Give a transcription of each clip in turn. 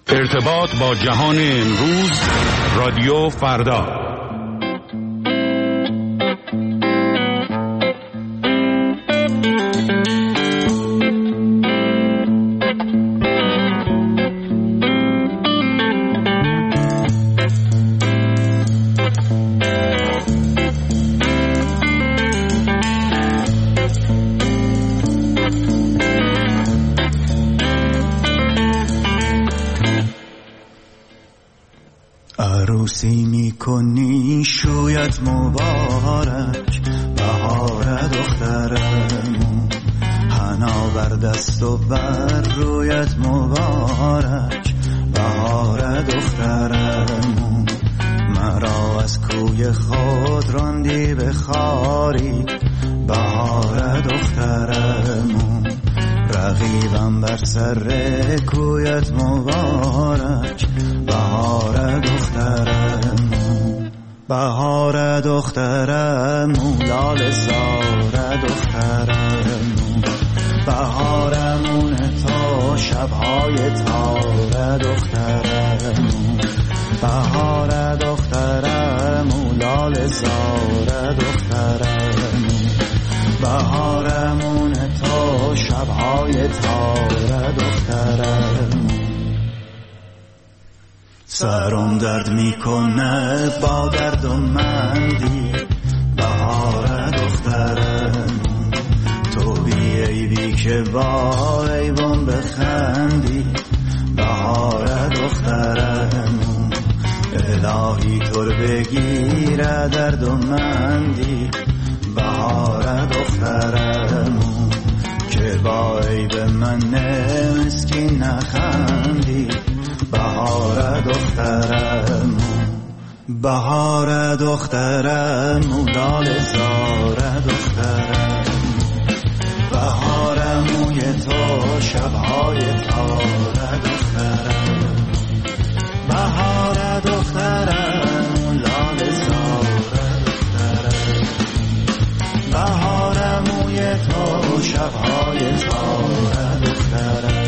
ارتباط با جهان امروز، رادیو فردا. عروسی میکنی شویت مبارک، بهار دخترمون، حنا بر دست و بر رویت مبارک، بهار دخترمون. مرا از کوی خود راندی به خاری، بهار دخترمون. رقیبم بر سر کویت مبارک، بهار دخترمون. بهار دخترمون، لاله زار دخترمون. بهارمون تا شبهای تار دخترمون. بهار دخترمون، لاله زار دخترمون. بهارمون تا شبهای تار دخترمون. سرم درد میکنه با درد و مندی، بهار دخترمون. تو بی عیبی که با عیبم بخندی، بهار دخترمون. الهی تو رو بگیره درد و مندی، بهار دخترمون. که با عیب من مسکین نخندی، بهار دخترمون. بهار دخترمون، لاله زار دخترمون. بهارموی تو شبهای تار دخترمون. بهار دخترمون، لاله زار دخترمون. بهارموی تو شبهای تار دخترمون.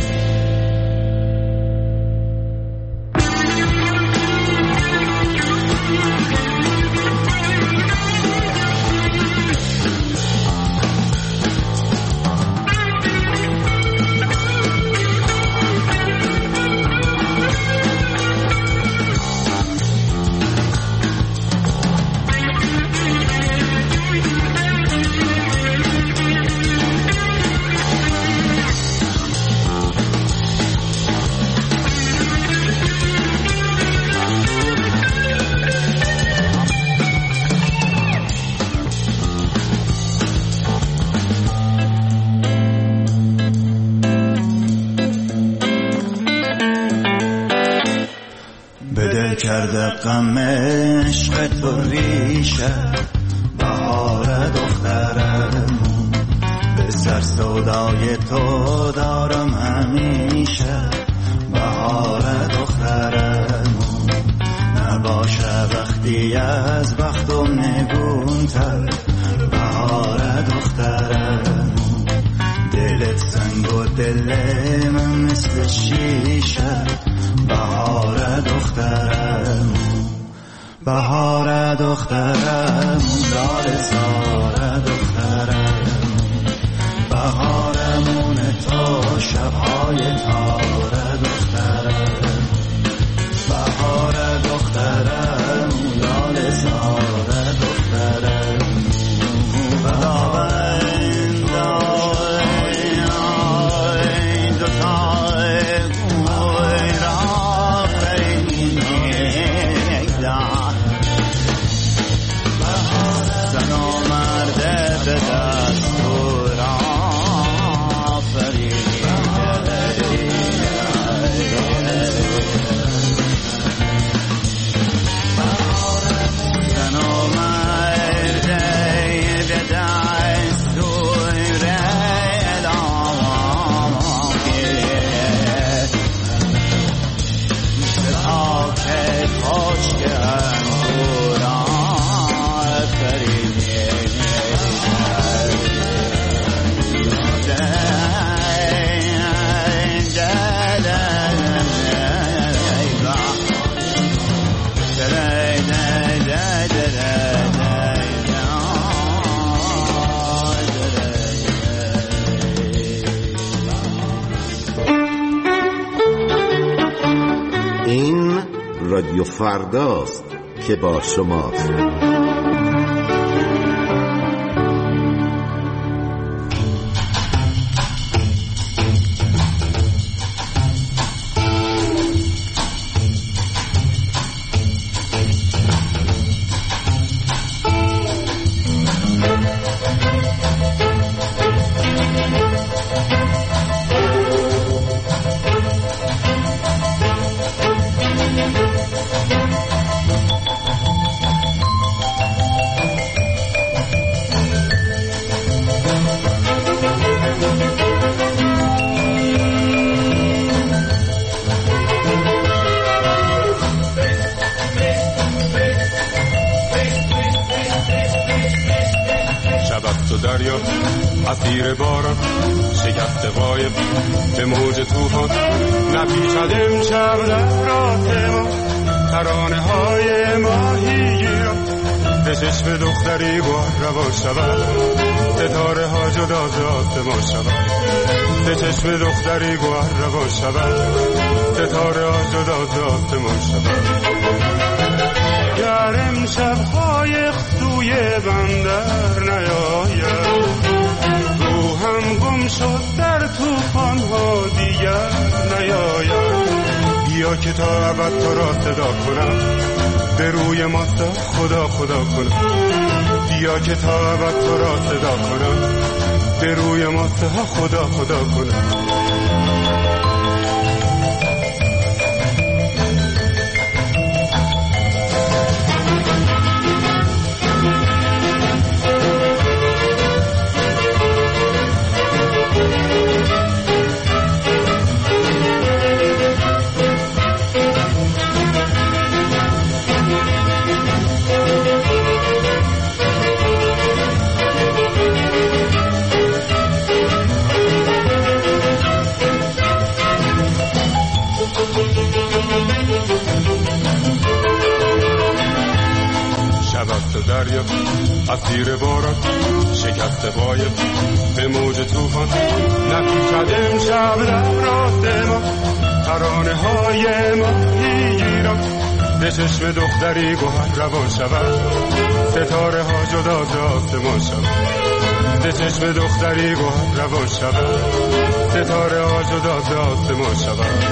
کرده غم عشق تو ریشه، بهار دخترمون. به سر سودای تو دارم همیشه، بهار دخترمون. نباشه وقتی از بختم نگونتر، بهار دخترمون. دلت سنگ و دل من مثل شیشه، بهار دخترمون. بهار دخترمون، لاله زار دخترمون. بهارمون تا شبهای تار دخترمون. بهار دخترمون، لاله زار دخترمون. رادیو فرداست که با شماست. اسیر باران شکست قایب به موج طوفان نپیچد امشب در راه ما ترانه های ماهیگیران به چشم دختری بار روان شود ستاره ها جدا ز آسمان شود به چشم دختری بار روان شود ستاره ها جدا ز آسمان شود گر امشب های سوی بندر نیاید روحم گم شد در طوفان ها دیگر نیاید بیا که تا ابد تو را صدا کنم به روی ماست خدا خدا کنم بیا که تا ابد تو را صدا کنم به روی ماست خدا خدا کنم دریا اسیر باران شکست قایب به موج طوفان نپیچد امشب در راه ما ترانه های ماهیگیران به چشم دختری گوهر روان شود ستاره ها جدا ز آسمان شود به چشم دختری گوهر روان شود ستاره ها جدا ز آسمان شود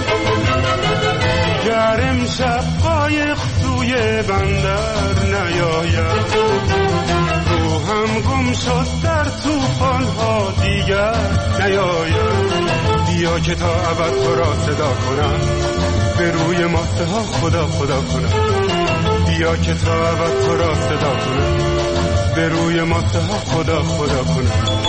گر امشب قایق سوی بندر نیاید روحم گم شد در طوفان ها دیگر نیاید بیا که تا ابد تو را صدا کنم به روی ماسته ها خدا خدا کنم بیا که تا ابد تو را صدا کنم به روی ماسته ها خدا خدا کنم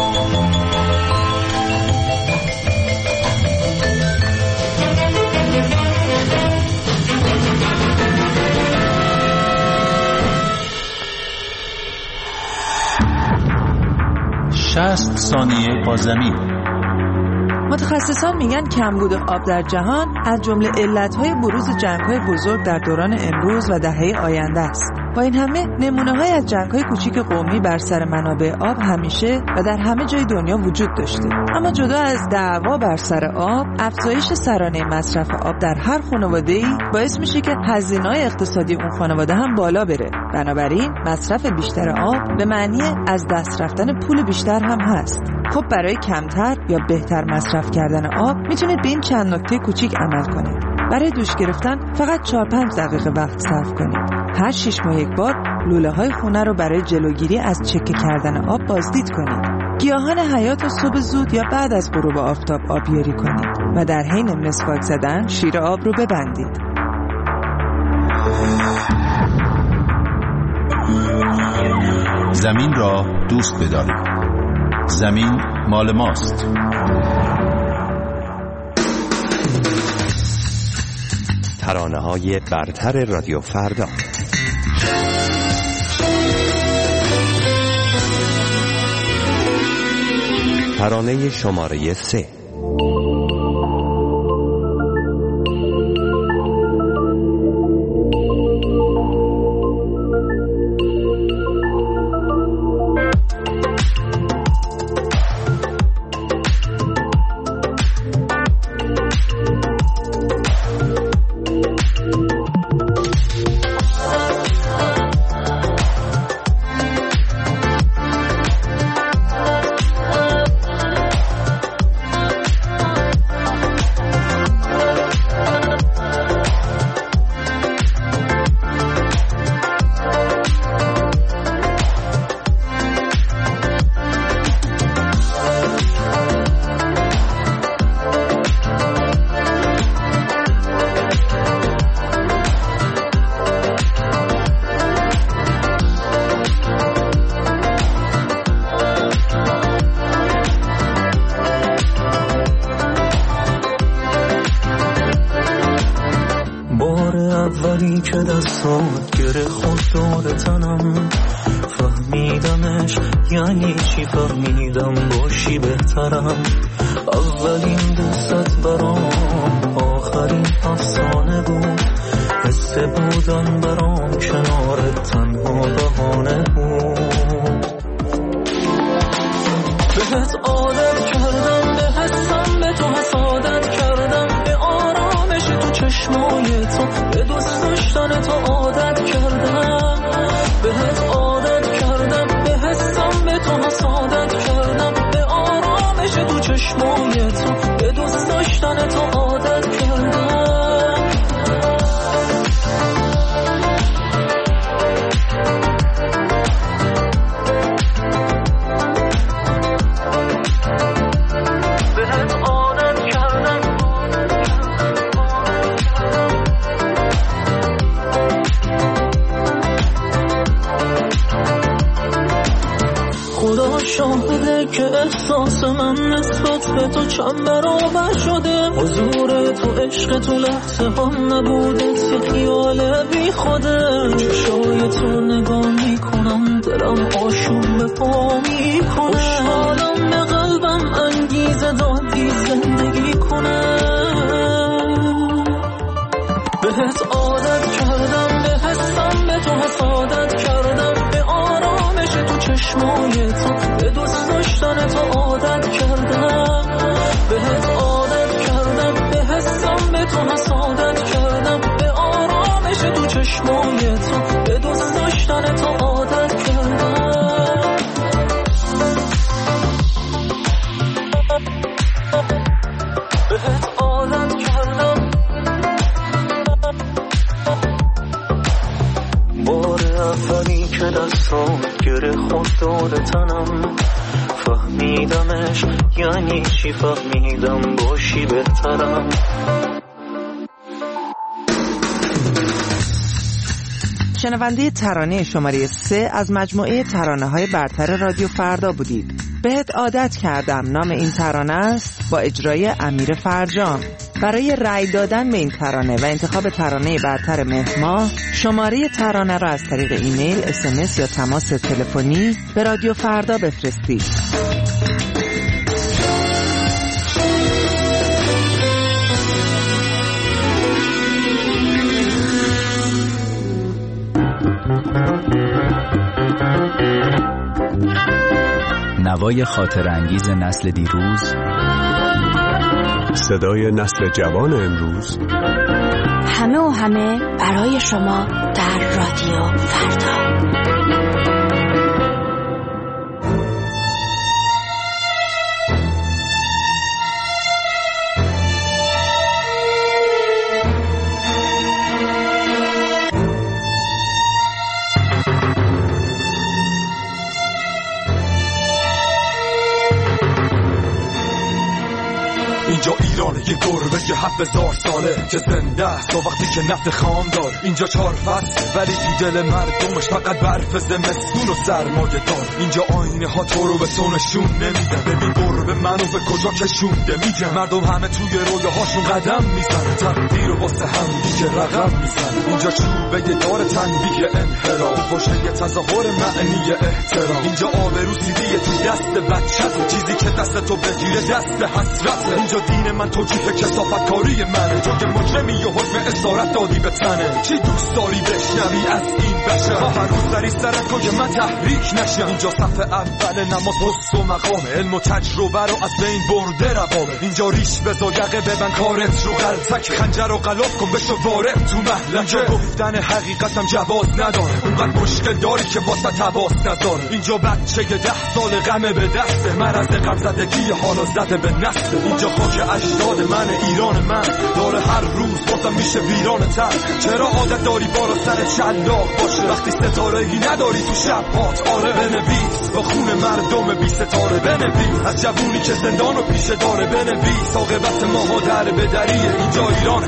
60 ثانیه با زمین. متخصصان میگن کمبود آب در جهان از جمله علتهای بروز جنگ‌های بزرگ در دوران امروز و دهه آینده است. با این همه نمونه‌های از جنگ‌های کوچیک قومی بر سر منابع آب همیشه و در همه جای دنیا وجود داشته. اما جدا از دعوا بر سر آب، افزایش سرانه مصرف آب در هر خانواده‌ای باعث میشه که هزینه‌های اقتصادی اون خانواده هم بالا بره. بنابراین مصرف بیشتر آب به معنی از دست رفتن پول بیشتر هم هست. خب برای کمتر یا بهتر مصرف کردن آب میتونید به این چند نکته کوچیک عمل کنید. برای دوش گرفتن فقط 4-5 دقیقه وقت صرف کنید. هر 6 ماه یک بار لوله‌های خونه رو برای جلوگیری از چکه کردن آب بازدید کنید. گیاهان حیات رو صبح زود یا بعد از غروب آفتاب آبیاری کنید و در حین مسواک زدن شیر آب رو ببندید. زمین را دوست بدارید. زمین مال ماست. ترانه‌های برتر رادیو فردا. ترانه شماره 3. اولی که دستات گره خود دور تنم فهمیدمش یعنی چی، فهمیدم باشی بهترم. اولین دستت برام آخرین افسانه بود، حس بودن برام کنارت تنها بهانه بود. بهت عادت کردم، به حسم به تو حسادت کردم، به آرامش تو چشمای تو، به دوست داشتن تو عادت کردم. بهت عادت کردم، به حسم به تو حسادت کردم، به آرامش تو چشمای تو، به دوست داشتن تو عادت کردم. شاهده که احساس من نسبت به تو چند برابر شده. حضور تو عشق تو لحظه هم نبوده، یه خیال بی خوده. چشای تو نگاه میکنم دلم آشوب به پا میکنه، خوشحالم به قلبم انگیزه دادی زندگی کنه. بهت عادت کردم، به حسم به تو حسادت کردم، به آرامش تو چشمای تو، به دوست داشتن تو عادت کردم. بهت عادت کردم، به حسم به تو حسادت کردم، به آرامش تو چشمای تو، به دوست داشتن تو عادت کردم. بهت عادت کردم. بار اولی که دستان گره خود دور تنم فهمیدمش یعنی چی، فهمیدم باشی بهترم. شنونده ترانه شماره 3 از مجموعه ترانه‌های برتر رادیو فردا بودید. بهت عادت کردم نام این ترانه است، با اجرای امیر فرجام. برای رأی دادن به این ترانه و انتخاب ترانه برتر مهر ماه، شماره ترانه را از طریق ایمیل، SMS یا تماس تلفنی به رادیو فردا بفرستید. نوای خاطر انگیز نسل دیروز، صدای نسل جوان امروز، همه و همه برای شما در رادیو فردا. اینجا ایرانه، یه گربه 7000 ساله که زنده است تا وقتی که نفت خام دار. اینجا 4 فصل ولی تو دل مردمش فقط برف زمستون و سرمایه دار. اینجا آینه ها تو رو به تو نشون نمیدن، ببین گربه منو به کجا کشونده. میگن مردم همه توی رویاهاشون قدم میزنن، تقدیر و واسه هم دیگه رقم میزنن. اینجا چوبه دار تنبیه انحراف، باشه یه تظاهر معنی احترام. اینجا آبرو سیدیه تو دست بچه‌ت، چیزی که دست تو بگیره دست حسرته. اینجا دین من توجیه کثافت کاری منه، جای مجرمی و حکم اسارت دادی به تنه. چی دوست داری بشنوی از این بشر؟ هر روز داری سرت که من تحریک نشم. اینجا صف اول نماز حس و مقام، علم و تجربه رو از بین برده روابه. اینجا ریش بزا یقه ببن کارت رو غلطک، خنجر و غلاف کن بشو وارد تو محلم. اینجا گفتن حقیقتم جواز نداره، اونقدر مشکل داری که واسه تواس نداره. اینجا بچه 10 سال غمه به دسته، مرض غم زدگی حالا زده به نسل. اینجا خاک اجداد من، ایران من داره هر روز بازم میشه ویران تر. چرا عادت داری بالا سر شلاق باشه وقتی ستاره ای نداری تو شبات؟ آره بنویس با خون مردم بی ستاره، بنویس از جوونی که زندان و پیشه داره، بنویس عاقبت ماها در بدریه. اینجا ایرانه،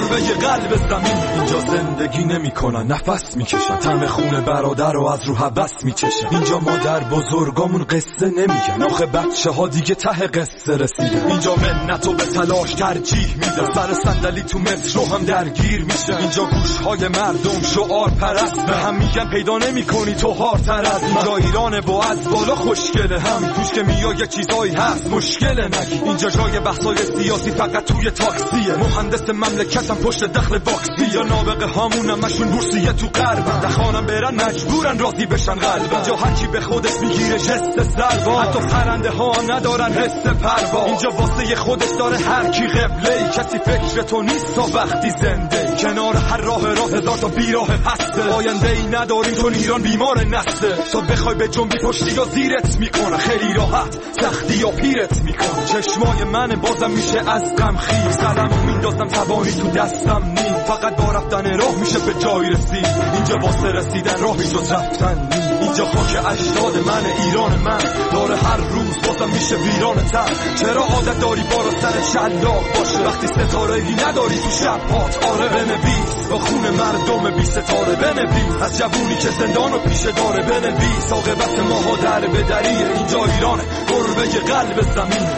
گربه قلب زمین. اینجا زندگی نمیکنن، نفس میکشن، طعم خون برادر رو از رو هوس میچشن. اینجا مادر بزرگامون قصه نمیگن، آخه بچه ها دیگه ته قصه رسیدن. اینجا منتو به تلاش ترجیح میدن، سر صندلی تو مترو هم درگیر میشن. اینجا گوشهای مردم شعار پرست، به هم میگن پیدا نمیکنی تو هارتر از من. اینجا ایران با از بالا خوشگله، هم توش که میای یه چیزایی هست مشکل نگی. اینجا جای بحثای سیاسی فقط توی تاکسیه، مهندس مملکتم پشت دخل باکسی. یا نابغه هامون همشون بورسیه تو غربن، دخانم برن مجبورن راضی بشن قلبن. اینجا هر کی به خودش میگیره جست سربا، حتی پرنده ها ندارن حس پروا. اینجا واسه خودش داره هر کی قبله، کسی فکر تو نیست تا وقتی زنده. کنار هر راه هزار تا بیراه هسته، آینده ای نداریم چون ایران بیمار نسته. تو بخوای به جنبی پشتی یا زیرت میکنه، خیلی راحت سختی یا پیرت میکنه. چشمای من بازم میشه از غم خیز، قلمو میندازم توانی تو دستم نیم. فقط با رفتن راه میشه به جایی رسید، اینجا واسه رسیدن راهی جز رفتن نیم. اینجا خاک اجداد من، ایران من، داره هر روز بازم میشه ویران تر. چرا عادت داری بالا سر شلاق باشه وقتی ستاره‌ای نداری تو شبات؟ آره بنویس با خون مردم بی ستاره، بنویس از جوونی که زندان و پیشه داره، بنویس عاقبت ماها در بدریه. اینجا ایرانه، گربه قلب زمین.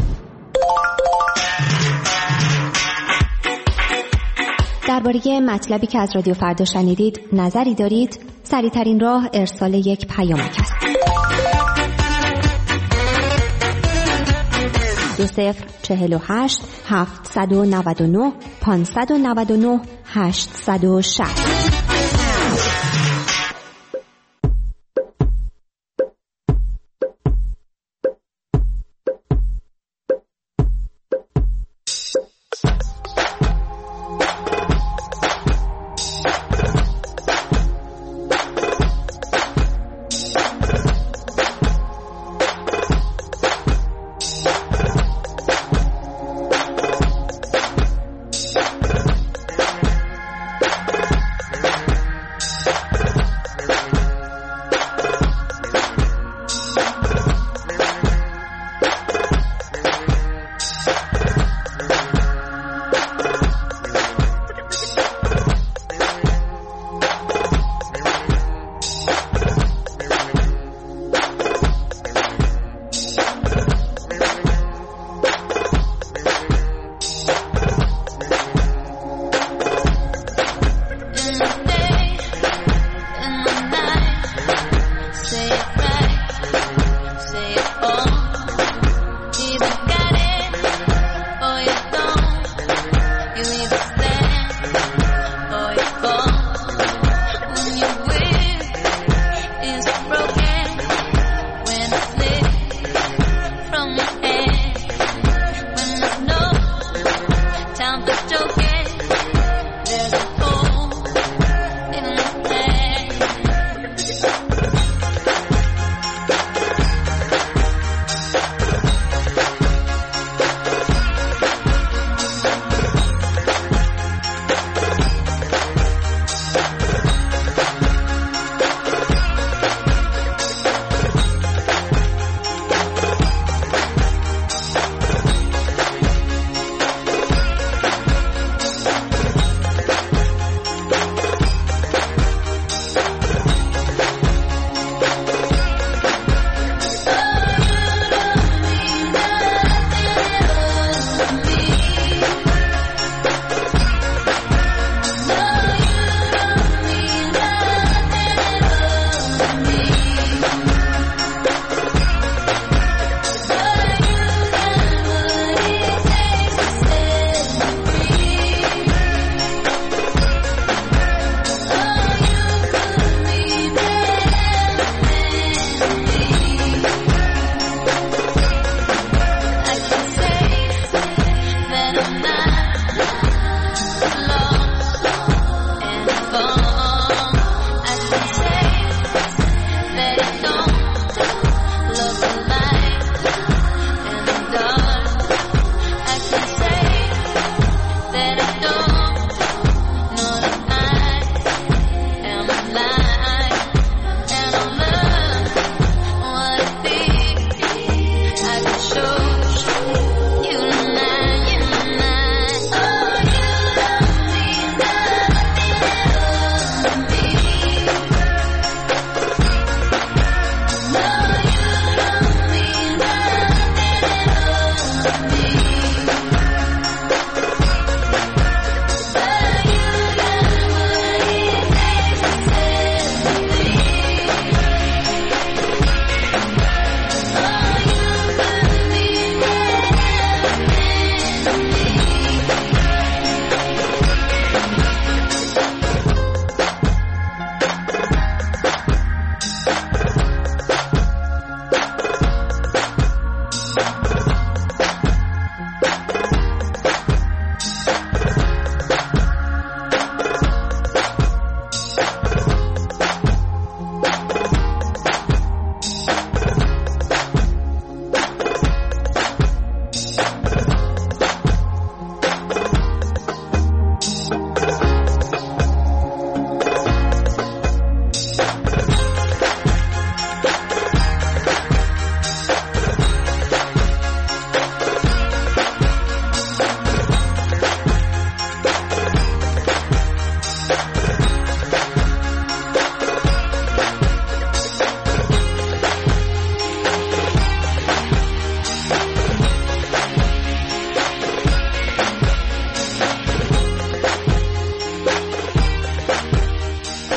درباره مطلبی که از رادیو فردا شنیدید نظری دارید؟ سریع‌ترین راه ارسال یک پیامک است. 2048 799 599 860.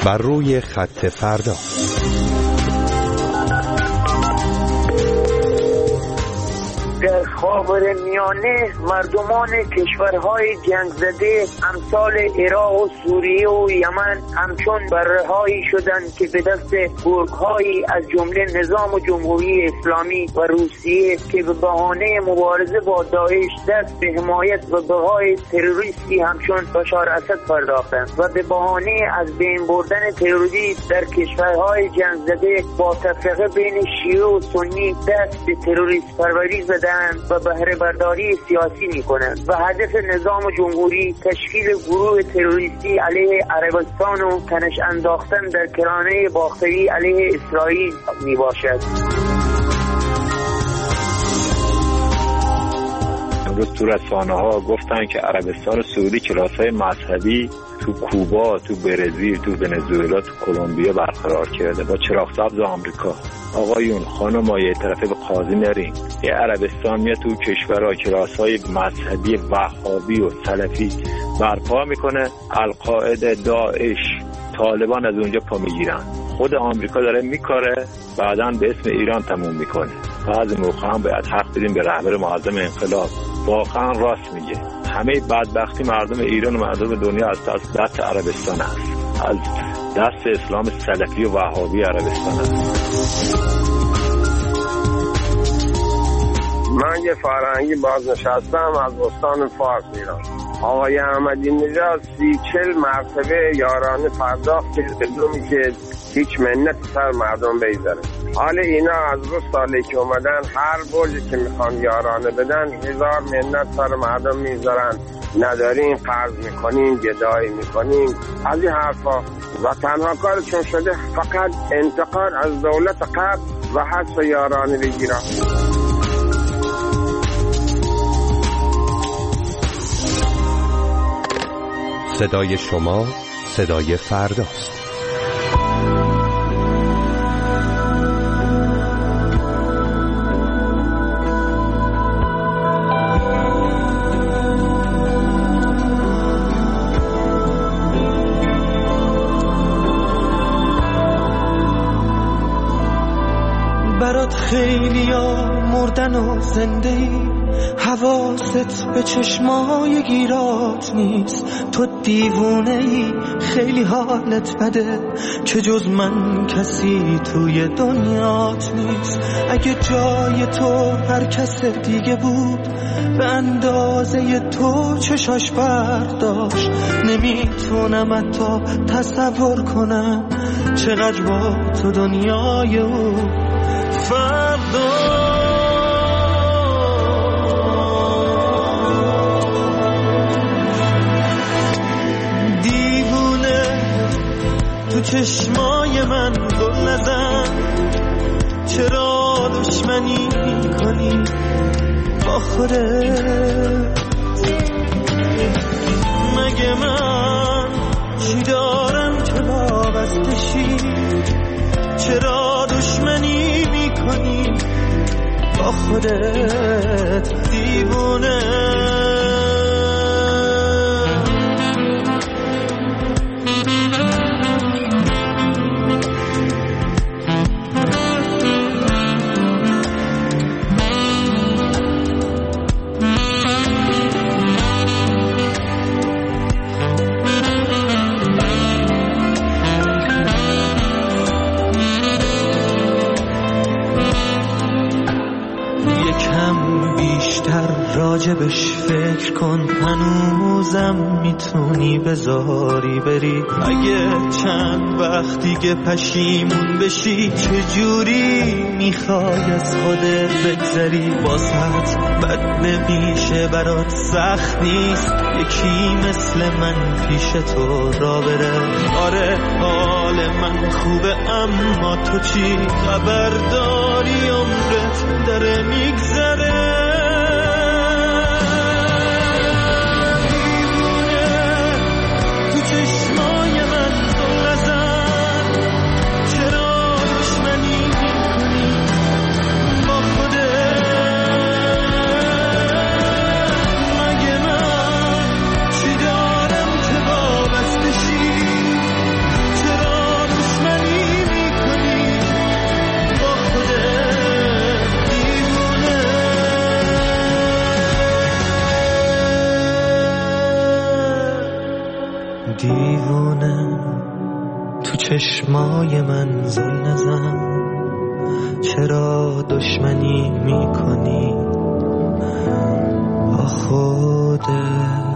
بر روی خط فردا. در خاورمیانه مردمان کشورهای جنگ زده امثال عراق و سوریه و یمن همچون برهایی شدند که به دست گروه‌هایی از جمله نظام جمهوری اسلامی و روسیه که به بهانه مبارزه با داعش دست به حمایت و بقای تروریستی همچون بشار اسد پرداختند و به بهانه از بین بردن تروریسم در کشورهای جنگ زده با تفرقه بین شیعه و سنی دست به تروریست پروری زدند و بهره برداری سیاسی می‌کنند و هدف نظام جمهوری تشکیل گروه تروریستی علیه عربستان و تنش انداختن در کرانه باختری علیه اسرائیل میباشد. امروز تو رسانه‌ها گفتن که عربستان سعودی کلاس‌های مذهبی تو کوبا، تو برزیل، تو ونزوئلا، تو کلمبیا برقرار کرده با چراغ سبز آمریکا. آقایون خانم‌ها یه طرف به قاضی نرین. یه عربستان میاد تو کشورها کلاس‌های مذهبی وهابی و سلفی برپا میکنه، القاعده، داعش، طالبان از اونجا پا میگیرن. خود آمریکا داره میکاره، بعداً به اسم ایران تموم میکنه. بعضی موقع هم باید حق بدیم به رهبر معظم انقلاب. واقعا راست میگه. همه بدبختی مردم ایران و مردم دنیا از دست عربستان است، از دست اسلام سلفی و وهابی عربستان است. من یه فرهنگی بازنشستم از استان فارس ایران. آقای احمدی نژاد 30-40 مرتبه یارانه پرداخت بدون که هیچ منت سر مردم بگذاره. حالا اینا از روز سالی که اومدن هر برجی که میخوان یارانه بدن 1000 منت سر مردم میذارن. نداریم، قرض میکنیم، گدایی میکنیم، از این حرفا. و تنها کارشون شده فقط انتقاد از دولت قبل و حذف یارانه بگیرن. صدای شما صدای فرداست. برات خیلیا مردن و زنده‌ای، حواست به چشمای گیرات نیست. تو دیوونه‌ای، خیلی حالت بده که جز من کسی توی دنیات نیست. اگه جای تو هر کس دیگه بود به اندازه تو چشاش برداشت، نمیتونم حتی تصور کنم چقدر با تو دنیای او فردا. تو چشمای من گل نزن، چرا دشمنی کنی با خودت؟ مگه من چی دارم که وابسته شی؟ چرا دشمنی میکنی با خودت دیوونه؟ راجبش فکر کن، هنوزم میتونی بذاری بری. اگه چند وقت دیگه پشیمون بشی، چجوری میخوای از خودت بگذری؟ واسط بد نمیشه، برات سخت نیست یکی مثل من پیش تو را بره. آره حال من خوبه، اما تو چی خبر داری؟ عمرت داره میگذره. چرا دیوونه تو چشمای من زل نزن، چرا دشمنی میکنی با خودت؟